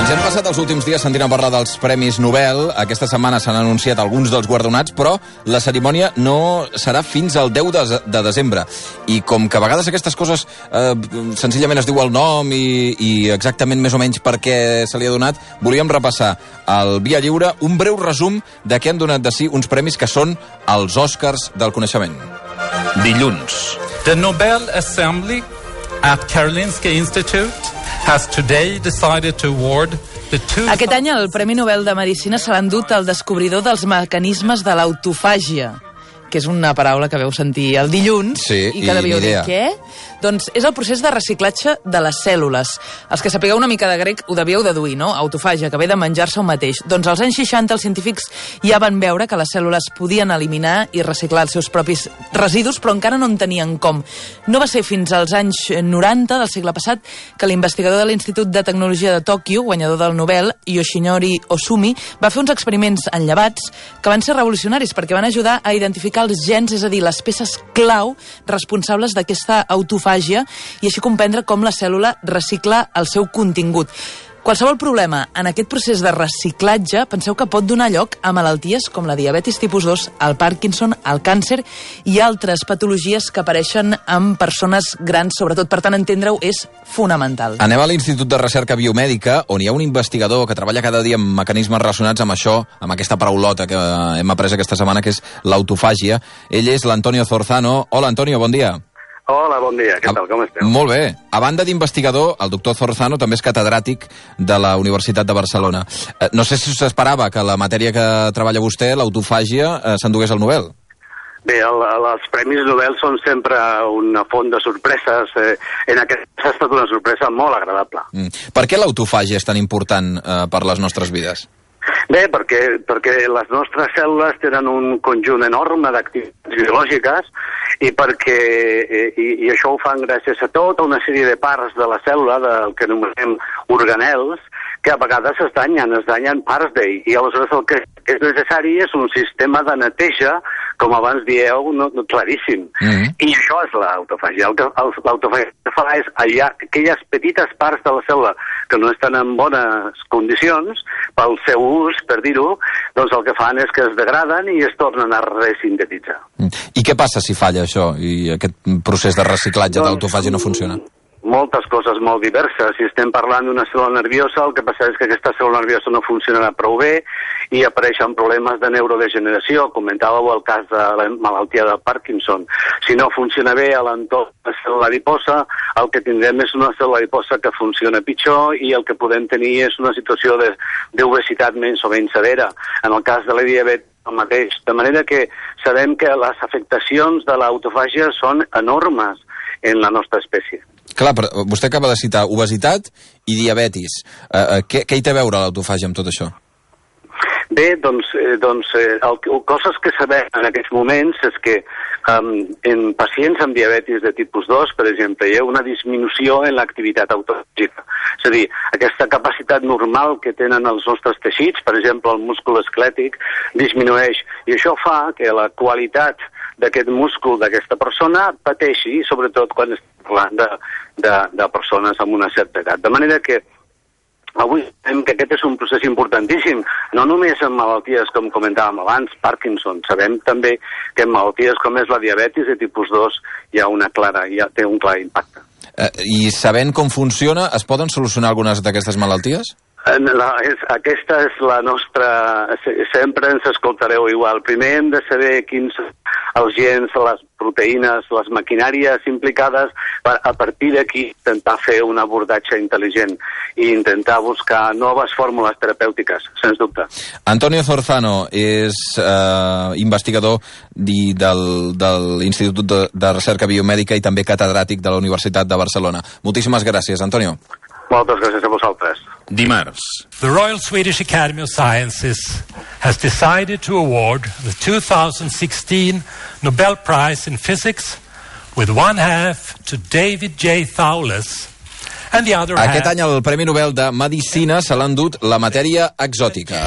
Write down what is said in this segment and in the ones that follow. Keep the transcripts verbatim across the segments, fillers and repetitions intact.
Ens hem passat els últims dies sentint a parlar dels Premis Nobel. Aquesta setmana s'han anunciat alguns dels guardonats, però la cerimònia no serà fins al deu de desembre. I com que a vegades aquestes coses eh, senzillament es diu el nom i, i exactament més o menys per què se li ha donat, volíem repassar al Via Lliure un breu resum de què han donat de si uns premis que són els Oscars del coneixement. Dilluns. The Nobel Assembly at Karolinska Institute has today decided to award the two... Aquest any el Premi Nobel de Medicina se l'ha endut el descobridor dels mecanismes de l'autofàgia, que és una paraula que veu sentir el dilluns, sí, i que devíeu dir, què? Doncs és el procés de reciclatge de les cèl·lules. Els que sapigueu una mica de grec ho devíeu deduir, no? Autofàgia, que ve de menjar-se un mateix. Doncs als anys seixanta els científics ja van veure que les cèl·lules podien eliminar i reciclar els seus propis residus, però encara no en tenien com. No va ser fins als anys noranta del segle passat que l'investigador de l'Institut de Tecnologia de Tòquio, guanyador del Nobel, Yoshinori Ohsumi, va fer uns experiments en llevats que van ser revolucionaris perquè van ajudar a identificar els gens, és a dir, les peces clau responsables d'aquesta autofàgia, i així comprendre com la cèl·lula recicla el seu contingut. Qualsevol problema en aquest procés de reciclatge penseu que pot donar lloc a malalties com la diabetis tipus dos, el Parkinson, el càncer i altres patologies que apareixen en persones grans, sobretot. Per tant, entendre-ho és fonamental. Anem a l'Institut de Recerca Biomèdica, on hi ha un investigador que treballa cada dia amb mecanismes relacionats amb això, amb aquesta paraulota que hem après aquesta setmana, que és l'autofàgia. Ell és l'Antonio Zorzano. Hola, Antonio, bon dia. Hola, bon dia. Què tal? Com esteu? Molt bé. A banda d'investigador, el doctor Zorzano també és catedràtic de la Universitat de Barcelona. No sé si s'esperava que la matèria que treballa vostè, l'autofàgia, s'endugués al Nobel. Bé, el, els Premis Nobel són sempre una font de sorpreses. Eh, en aquest cas ha estat una sorpresa molt agradable. Mm. Per què l'autofàgia és tan important eh, per les nostres vides? Bé, perquè, perquè les nostres cèl·lules tenen un conjunt enorme d'activitats biològiques i perquè i, i això ho fan gràcies a tota una sèrie de parts de la cèl·lula, del que anomenem organels, que a vegades es danyen, es danyen parts d'ell. I aleshores el que és necessari és un sistema de neteja, com abans dieu, no, no, claríssim. Mm-hmm. I això és l'autofàgia. El que l'autofàgia fa és allà, aquelles petites parts de la cèl·lula que no estan en bones condicions, pel seu ús, per dir-ho, doncs el que fan és que es degraden i es tornen a resintetitzar. Mm. I què passa si falla això i aquest procés de reciclatge doncs, d'autofàgia no funciona? Moltes coses molt diverses. Si estem parlant d'una cèl·lula nerviosa, el que passa és que aquesta cèl·lula nerviosa no funcionarà prou bé i apareixen problemes de neurodegeneració. Comentàveu el cas de la malaltia de Parkinson. Si no funciona bé a l'entorn de la cèl·lula adiposa, el que tindrem és una cèl·lula adiposa que funciona pitjor i el que podem tenir és una situació d'obesitat menys o menys severa. En el cas de la diabetis, el mateix. De manera que sabem que les afectacions de l'autofàgia són enormes en la nostra espècie. Clar, però vostè acaba de citar obesitat i diabetis. Uh, què, què hi té a veure l'autofàgia amb tot això? Bé, doncs, eh, doncs eh, el, coses que sabem en aquests moments és que um, en pacients amb diabetis de tipus dos, per exemple, hi ha una disminució en l'activitat autofàgica. És a dir, aquesta capacitat normal que tenen els nostres teixits, per exemple, el múscul esquelètic, disminueix. I això fa que la qualitat d'aquest múscul d'aquesta persona pateixi, sobretot quan estem parlant de, de, de persones amb una certa edat. De manera que avui sabem que aquest és un procés importantíssim, no només en malalties com comentàvem abans, Parkinson, sabem també que en malalties com és la diabetis de tipus dos hi ha una clara, ja té un clar impacte. Eh, I sabent com funciona, es poden solucionar algunes d'aquestes malalties? La, és, aquesta és la nostra... Sempre ens escoltareu igual. Primer hem de saber quins els gens, les proteïnes, les maquinàries implicades, per, a partir d'aquí intentar fer un abordatge intel·ligent i intentar buscar noves fórmules terapèutiques, sens dubte. Antonio Zorzano és eh, investigador di, del, de l'Institut de, de Recerca Biomèdica i també catedràtic de la Universitat de Barcelona. Moltíssimes gràcies, Antonio. Moltes gràcies a vosaltres. Dimarts. The Royal Swedish Academy of Sciences has decided to award the two thousand sixteen Nobel Prize in Physics with one half to David J. Thouless and the other half... Aquest any el Premi Nobel de Medicina se l'ha endut la matèria exòtica.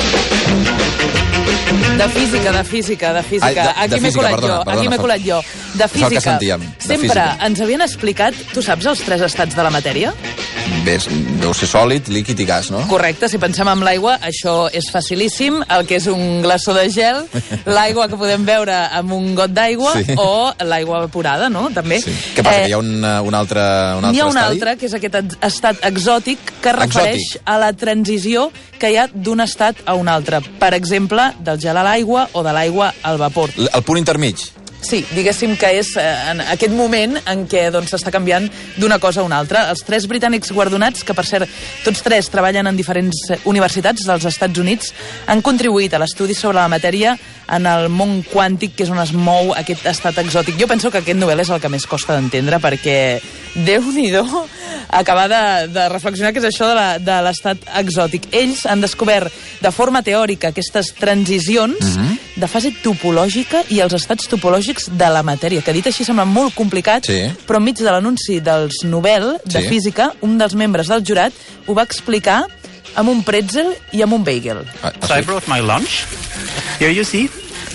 De física, de física, de física. Ai, de, aquí de m'he física, colat perdona, jo, perdona, aquí m'he colat jo. De física. És el que sentíem, de Sempre física. ens havien explicat, tu saps els tres estats de la matèria? Bé, deu ser sòlid, líquid i gas, no? Correcte, si pensem en l'aigua, això és facilíssim. El que és un glaçó de gel, l'aigua que podem veure amb un got d'aigua, sí. o l'aigua evaporada, no? També. Sí. Què passa, eh, que hi ha un, un altre, un altre Hi ha un estadi? altre, que és aquest estat exòtic, que refereix exòtic. a la transició que hi ha d'un estat a un altre. Per exemple, del gel a l'aigua o de l'aigua al vapor. L el punt intermig. Sí, diguéssim que és eh, en aquest moment en què doncs, s'està canviant d'una cosa a una altra. Els tres britànics guardonats, que per cert tots tres treballen en diferents universitats dels Estats Units, han contribuït a l'estudi sobre la matèria en el món quàntic, que és on es mou aquest estat exòtic. Jo penso que aquest novel és el que més costa d'entendre, perquè Déu-n'hi-do acabar de, de reflexionar què és això de l'estat exòtic. Ells han descobert de forma teòrica aquestes transicions mm-hmm. de fase topològica i els estats topològics de la matèria, que dit així sembla molt complicat, sí. però enmig de l'anunci dels Nobel de sí. Física, un dels membres del jurat ho va explicar amb un pretzel i amb un bagel. Ah, so I brought my lunch. Here you see.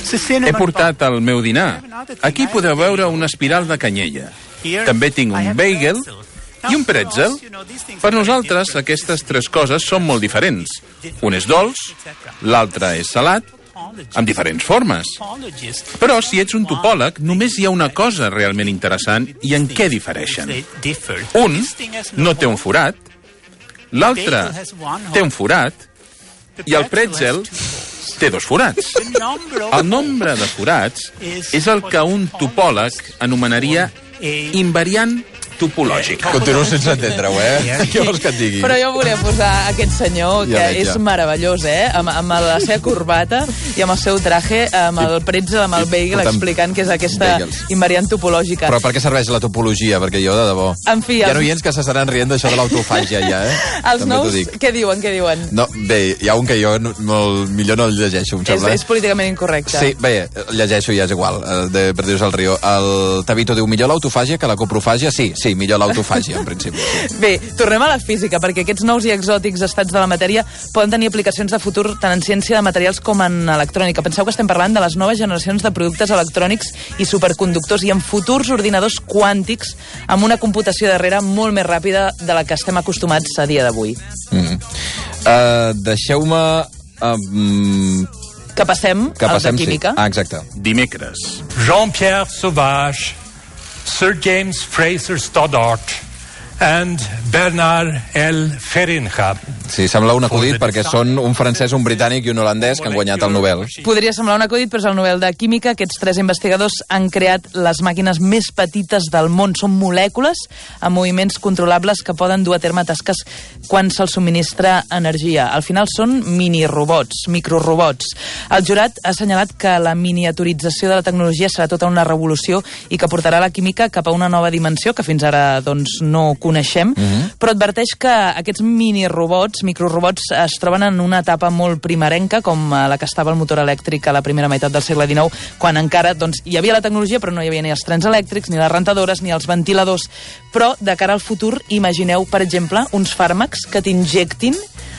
He portat el meu dinar. Aquí podeu veure una espiral de canyella. També tinc un bagel i un pretzel. Per nosaltres, aquestes tres coses són molt diferents. Un és dolç, l'altre és salat, amb diferents formes. Però si ets un topòleg, només hi ha una cosa realment interessant i en què difereixen. Un no té un forat, l'altre té un forat i el pretzel té dos forats. El nombre de forats és el que un topòleg anomenaria invariant topològic. Continuo sense entendre-ho, eh? Què vols que et digui? Però jo volia posar aquest senyor, que ja és ja. meravellós, eh? Amb, amb la seva corbata i amb el seu traje, amb el pretzel, amb el bagel, explicant què és aquesta bagels. invariant topològica. Però per què serveix la topologia? Perquè jo, de debò... En fi, hi ha els... noients que s'estaran rient d'això de l'autofàgia, ja, eh? Els També nous, què diuen, què diuen? No, bé, hi ha un que jo no, molt, millor no el llegeixo, em sembla. És, és políticament incorrecte. Sí, bé, llegeixo i ja és igual, de Perdidos al Río. El Tabito diu, millor l'autofàgia que la coprofàgia? Sí, sí, millor l'autofàgia, en principi. Sí. Bé, tornem a la física, perquè aquests nous i exòtics estats de la matèria poden tenir aplicacions de futur tant en ciència de materials com en electrònica. Penseu que estem parlant de les noves generacions de productes electrònics i superconductors i en futurs ordinadors quàntics amb una computació darrere molt més ràpida de la que estem acostumats a dia d'avui. Mm. Uh, Deixeu-me... Uh, mm... Que passem, que passem al de química. Sí. Ah, exacte. Dimecres. Jean-Pierre Sauvage, Sir James Fraser Stoddart and Bernard L. Feringa. Sí, sembla un acudit perquè són un francès, un britànic i un holandès que han guanyat el Nobel. Podria semblar un acudit, però és el Nobel de Química. Aquests tres investigadors han creat les màquines més petites del món. Són molècules amb moviments controlables que poden dur a terme tasques quan se'ls subministra energia. Al final són mini-robots, microrobots. El jurat ha assenyalat que la miniaturització de la tecnologia serà tota una revolució i que portarà la química cap a una nova dimensió que fins ara doncs, no coneixem, mm-hmm. però adverteix que aquests mini-robots, microrobots, es troben en una etapa molt primerenca, com la que estava el motor elèctric a la primera meitat del segle dinou, quan encara doncs, hi havia la tecnologia, però no hi havia ni els trens elèctrics, ni les rentadores, ni els ventiladors. Però, de cara al futur, imagineu, per exemple, uns fàrmacs que t'injectin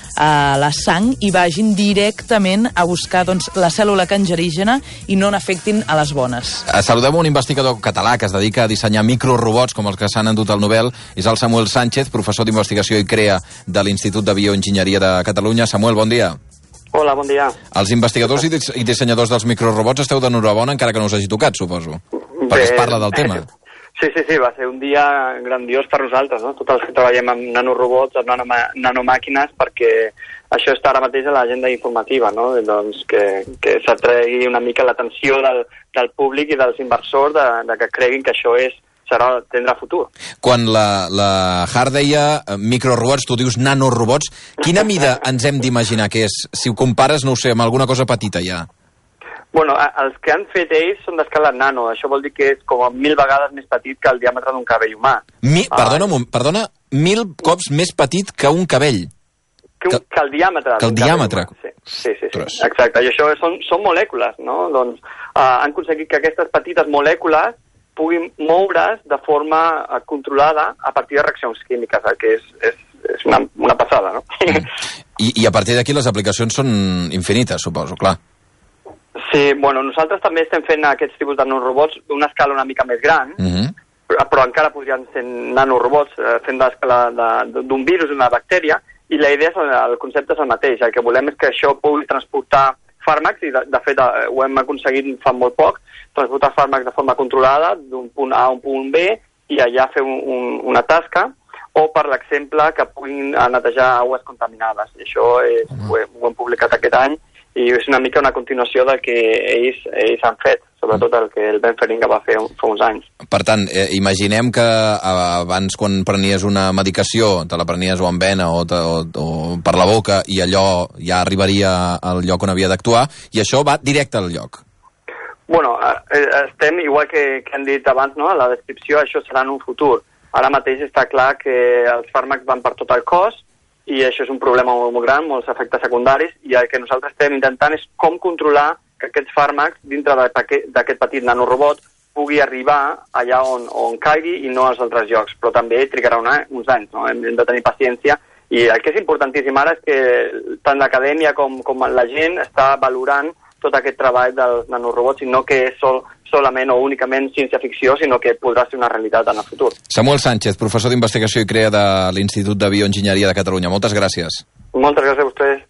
a la sang i vagin directament a buscar doncs, la cèl·lula cancerígena i no n'afectin a les bones. Saludem un investigador català que es dedica a dissenyar microrobots com els que s'han endut al Nobel. És el Samuel Sánchez, professor d'investigació i crea de l'Institut de Bioenginyeria de Catalunya. Samuel, bon dia. Hola, bon dia. Els investigadors i, dis i dissenyadors dels microrobots esteu d'enhorabona, encara que no us hagi tocat, suposo. Bé, perquè es parla del tema. Sí, sí, sí, va ser un dia grandiós per nosaltres, no? Tots els que treballem amb nanorobots, amb nanoma nanomàquines, perquè això està ara mateix a l'agenda informativa, no? Doncs que, que s'atregui una mica l'atenció del, del públic i dels inversors de, de que creguin que això és serà, tindrà futur. Quan la, la Hart deia microrobots, tu dius nanorobots, quina mida ens hem d'imaginar que és? Si ho compares, no ho sé, amb alguna cosa petita ja. Bueno, els que han fet ells són d'escala nano. Això vol dir que és com a mil vegades més petit que el diàmetre d'un cabell humà. Mi, perdona, ah, perdona, mil cops més petit que un cabell. Que, un, que, que el diàmetre. Que el diàmetre. Sí, sí, sí, sí. Exacte. I això són, són molècules, no? Doncs uh, han aconseguit que aquestes petites molècules puguin moure's de forma uh, controlada a partir de reaccions químiques, que és, és, és una, una passada, no? I, I a partir d'aquí les aplicacions són infinites, suposo, clar. Sí, bueno, nosaltres també estem fent aquests tipus de nanorobots d'una escala una mica més gran, mm-hmm. però encara podrien ser nanorobots eh, fent d'un virus, d'una bactèria, i la idea, és, el concepte és el mateix. El que volem és que això pugui transportar fàrmacs, i de, de fet ho hem aconseguit fa molt poc, transportar fàrmacs de forma controlada d'un punt A a un punt B i allà fer un, un, una tasca, o per l'exemple que puguin netejar aigües contaminades. I això és, ho, he, ho hem publicat aquest any, i és una mica una continuació del que ells, ells han fet, sobretot el que el Ben Feringa va fer fa uns anys. Per tant, eh, imaginem que abans, quan prenies una medicació, te la prenies o en vena o, te, o, o per la boca, i allò ja arribaria al lloc on havia d'actuar, i això va directe al lloc. Bueno, estem, igual que, que han dit abans, no? A la descripció, això serà en un futur. Ara mateix està clar que els fàrmacs van per tot el cos, i això és un problema molt, molt gran, molts efectes secundaris, i el que nosaltres estem intentant és com controlar que aquests fàrmacs, dintre d'aquest petit nanorobot, pugui arribar allà on, on caigui i no als altres llocs. Però també trigarà una, uns anys, no? Hem de tenir paciència, i el que és importantíssim ara és que tant l'acadèmia com, com la gent està valorant tot aquest treball dels nanorobots, i no que és sol, solament o únicament ciència-ficció, sinó que podrà ser una realitat en el futur. Samuel Sánchez, professor d'investigació i crea de l'Institut de Bioenginyeria de Catalunya. Moltes gràcies. Moltes gràcies a vostès.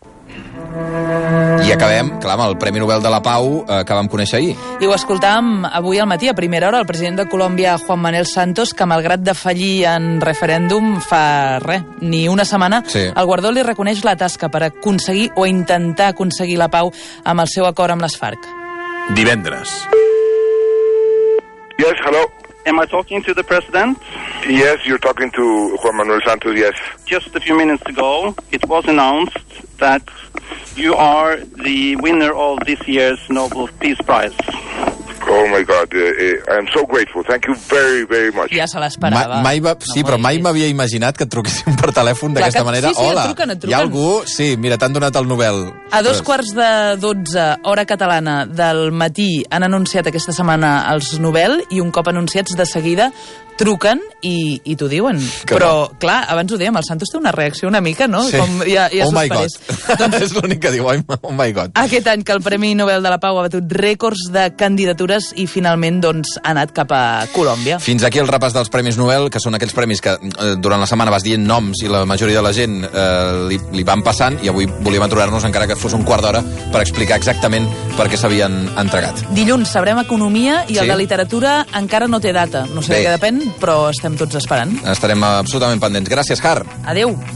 I acabem, clar, amb el Premi Nobel de la Pau eh, que vam conèixer ahir. I ho escoltàvem avui al matí, a primera hora, el president de Colòmbia, Juan Manuel Santos, que malgrat de fallir en referèndum fa res, ni una setmana, sí. El guardó li reconeix la tasca per aconseguir o intentar aconseguir la pau amb el seu acord amb les FARC. Divendres. Yes, hello. Am I talking to the president? Yes, you're talking to Juan Manuel Santos, yes. Just a few minutes ago, it was announced that you are the winner of this year's Nobel Peace Prize. Oh my God, uh, uh, I am so grateful. Thank you very, very much. Ja se l'esperava. Ma, mai va, sí, no però mai m'havia imaginat que et truquessin per telèfon d'aquesta manera. Sí, sí, Hola, et truquen, et truquen. Hi ha algú? Sí, mira, t'han donat el Nobel. A dos quarts de dotze, hora catalana, del matí, han anunciat aquesta setmana els Nobel, i un cop anunciats, de seguida truquen i, i t'ho diuen. Que però, no. clar, abans ho dèiem, el Santos té una reacció una mica, no? Sí. Com ja, ja oh my God. doncs, és l'únic que diu, oh my God. Aquest any que el Premi Nobel de la Pau ha batut rècords de candidatures i finalment doncs, ha anat cap a Colòmbia. Fins aquí el repàs dels Premis Nobel, que són aquells premis que eh, durant la setmana vas dient noms i la majoria de la gent eh, li, li van passant, i avui volíem aturar-nos, encara que fos un quart d'hora, per explicar exactament per què s'havien entregat. Dilluns sabrem economia, i el Sí? de literatura encara no té data. No sé Bé. de què depèn, però estem tots esperant. Estarem absolutament pendents. Gràcies, Har. Adeu.